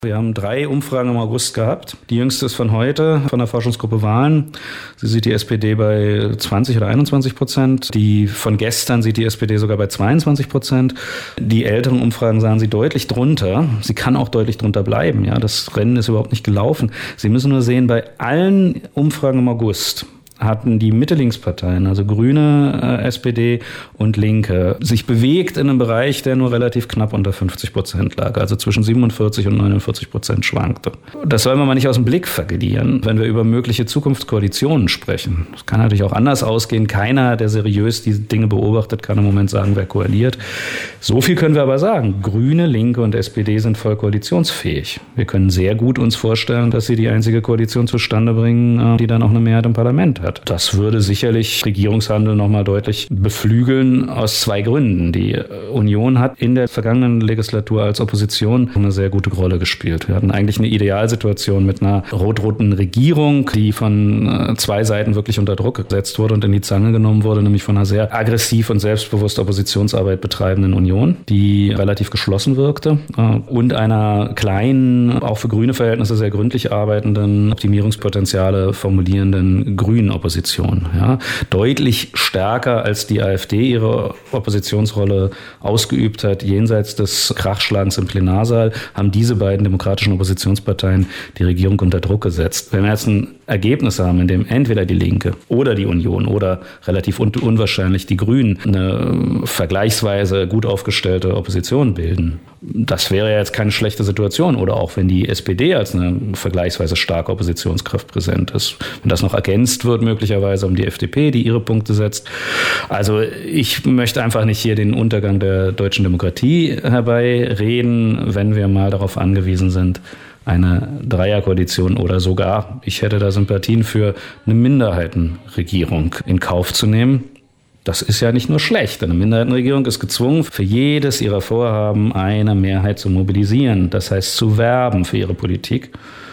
Wir haben 3 Umfragen im August gehabt. Die jüngste ist von heute, von der Forschungsgruppe Wahlen. Sie sieht die SPD bei 20 oder 21%. Die von gestern sieht die SPD sogar bei 22%. Die älteren Umfragen sahen sie deutlich drunter. Sie kann auch deutlich drunter bleiben. Ja, das Rennen ist überhaupt nicht gelaufen. Sie müssen nur sehen, bei allen Umfragen im August hatten die Mitte-Links-Parteien, also Grüne, SPD und Linke, sich bewegt in einem Bereich, der nur relativ knapp unter 50% lag, also zwischen 47 und 49% schwankte. Das soll man mal nicht aus dem Blick verlieren, wenn wir über mögliche Zukunftskoalitionen sprechen. Das kann natürlich auch anders ausgehen. Keiner, der seriös diese Dinge beobachtet, kann im Moment sagen, wer koaliert. So viel können wir aber sagen. Grüne, Linke und SPD sind voll koalitionsfähig. Wir können sehr gut uns vorstellen, dass sie die einzige Koalition zustande bringen, die dann auch eine Mehrheit im Parlament hat. Das würde sicherlich Regierungshandel nochmal deutlich beflügeln aus 2 Gründen. Die Union hat in der vergangenen Legislatur als Opposition eine sehr gute Rolle gespielt. Wir hatten eigentlich eine Idealsituation mit einer rot-roten Regierung, die von 2 Seiten wirklich unter Druck gesetzt wurde und in die Zange genommen wurde, nämlich von einer sehr aggressiv und selbstbewusst Oppositionsarbeit betreibenden Union, die relativ geschlossen wirkte, und einer kleinen, auch für grüne Verhältnisse sehr gründlich arbeitenden, Optimierungspotenziale formulierenden grünen Opposition. Ja, deutlich stärker als die AfD ihre Oppositionsrolle ausgeübt hat, jenseits des Krachschlagens im Plenarsaal, haben diese beiden demokratischen Oppositionsparteien die Regierung unter Druck gesetzt. Wenn wir jetzt ein Ergebnis haben, in dem entweder die Linke oder die Union oder relativ unwahrscheinlich die Grünen eine vergleichsweise gut aufgestellte Opposition bilden, das wäre ja jetzt keine schlechte Situation. Oder auch wenn die SPD als eine vergleichsweise starke Oppositionskraft präsent ist. Wenn das noch ergänzt wird, möglicherweise um die FDP, die ihre Punkte setzt. Also ich möchte einfach nicht hier den Untergang der deutschen Demokratie herbeireden, wenn wir mal darauf angewiesen sind, eine Dreierkoalition oder sogar, ich hätte da Sympathien für, eine Minderheitenregierung in Kauf zu nehmen. Das ist ja nicht nur schlecht. Eine Minderheitenregierung ist gezwungen, für jedes ihrer Vorhaben eine Mehrheit zu mobilisieren. Das heißt, zu werben für ihre Politik.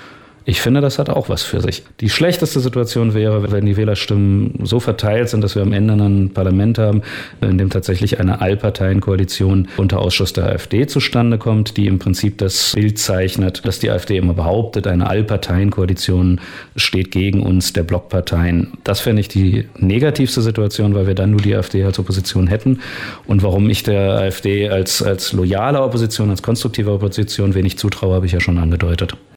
Ich finde, das hat auch was für sich. Die schlechteste Situation wäre, wenn die Wählerstimmen so verteilt sind, dass wir am Ende ein Parlament haben, in dem tatsächlich eine Allparteienkoalition unter Ausschuss der AfD zustande kommt, die im Prinzip das Bild zeichnet, dass die AfD immer behauptet, eine Allparteienkoalition steht gegen uns, der Blockparteien. Das fände ich die negativste Situation, weil wir dann nur die AfD als Opposition hätten. Und warum ich der AfD als loyale Opposition, als konstruktive Opposition wenig zutraue, habe ich ja schon angedeutet.